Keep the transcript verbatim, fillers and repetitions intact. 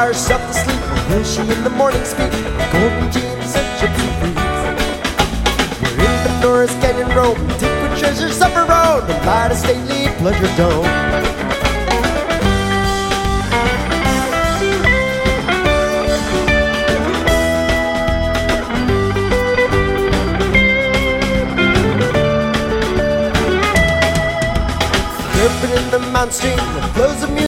cry herself to sleep, or will she in the morning speak of golden dreams and gypsy feet? We're in the Norris Canyon Road, take with treasures of her own, and light a stately pleasure dome. Surfing in the mountain stream, the flows of music